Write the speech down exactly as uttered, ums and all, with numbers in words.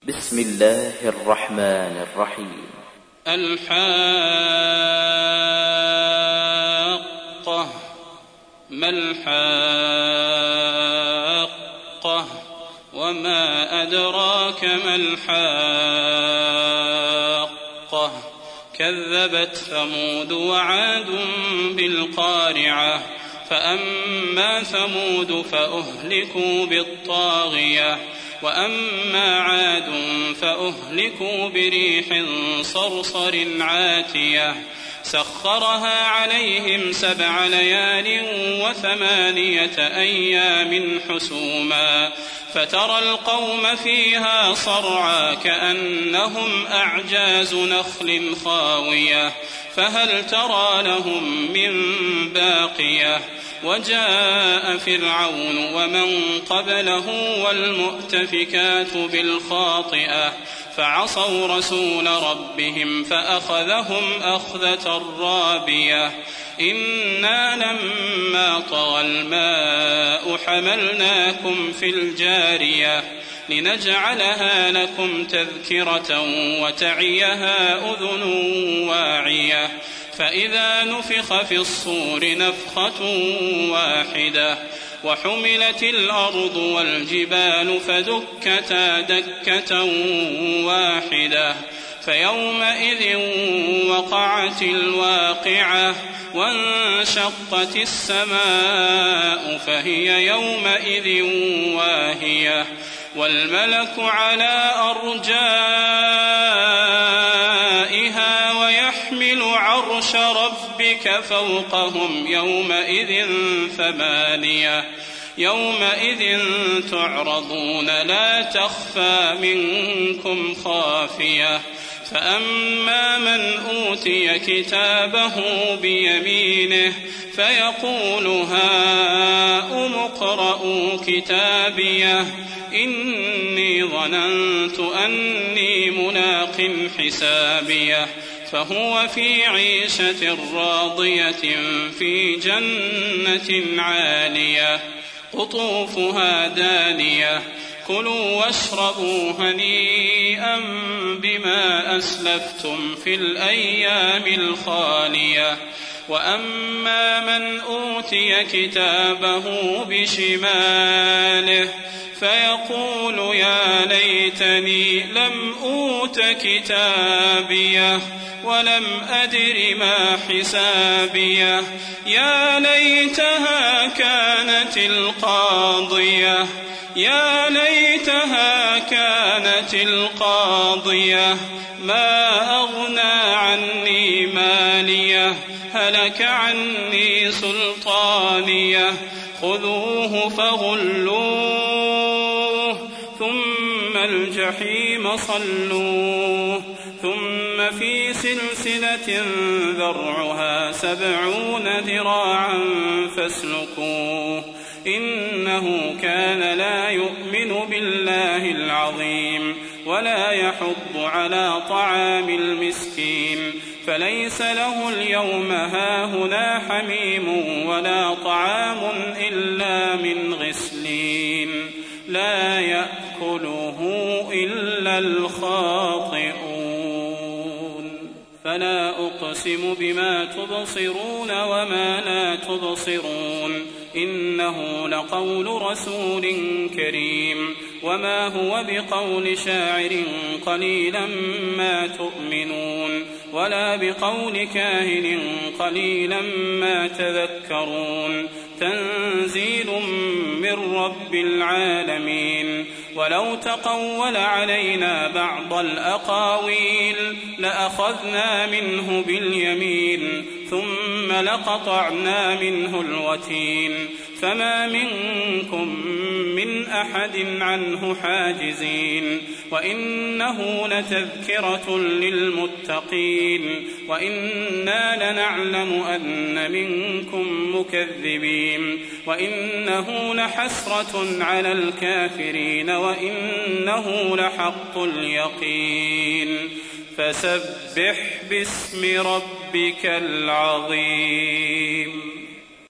بسم الله الرحمن الرحيم. الحاقة. ما الحاقة وما أدراك ما الحاقة. كذبت ثمود وعاد بالقارعة. فأما ثمود فأهلكوا بالطاغية وأما عاد فأهلكوا بريح صرصر عاتية سخرها عليهم سبع ليال وثمانية أيام حسوما فترى القوم فيها صرعى كأنهم أعجاز نخل خاوية فهل ترى لهم من باقية. وجاء فرعون ومن قبله والمؤتفكات بالخاطئة فعصوا رسول ربهم فأخذهم أخذة رابية. إنا لما طغى الماء حملناكم في الجارية لنجعلها لكم تذكرة وتعيها أذن واعية. فإذا نفخ في الصور نفخة واحدة وحملت الأرض والجبال فدكتا دكة واحدة فيومئذ وقعت الواقعة وانشقت السماء فهي يومئذ واهية والملك على أرجائها ويحمل عرش ربك فوقهم يومئذ ثمانية. يومئذ تعرضون لا تخفى منكم خافية. فأما من أوتي كتابه بيمينه فيقول هاؤم اقرءوا كتابيه إني ظننت أني ملاق حسابيه فهو في عيشة راضية في جنة عالية قطوفها دانية كلوا واشربوا هنيئا بما أسلفتم في الأيام الخالية. وأما من أوتي كتابه بشماله فيقول يا ليتني لم أوت كتابيه ولم أدر ما حسابيه يا ليتها كانت القاضية يا ليتها كانت القاضية ما أغنى عني ماليه هلك عني سلطانيه خذوه فغلوه ثم الجحيم صلوه ثم في سلسلة ذرعها سبعون ذراعا فاسلكوه إنه كان لا يؤمن بالله العظيم ولا يحض على طعام المسكين فليس له اليوم هاهنا حميم ولا طعام إلا من غسلين لا يأكله إلا الخاطئون. فلا أقسم بما تبصرون وما لا تبصرون إنه لقول رسول كريم وما هو بقول شاعر قليلا ما تؤمنون ولا بقول كاهن قليلا ما تذكرون تنزيل من رب العالمين. ولو تقول علينا بعض الأقاويل لأخذنا منه باليمين ثم لقطعنا منه الوتين فما منكم من أحد عنه حاجزين. وإنه لتذكرة للمتقين وإنا لنعلم أن منكم مكذبين وإنه لحسرة على الكافرين وإنه لحق اليقين. فسبح باسم ربك العظيم.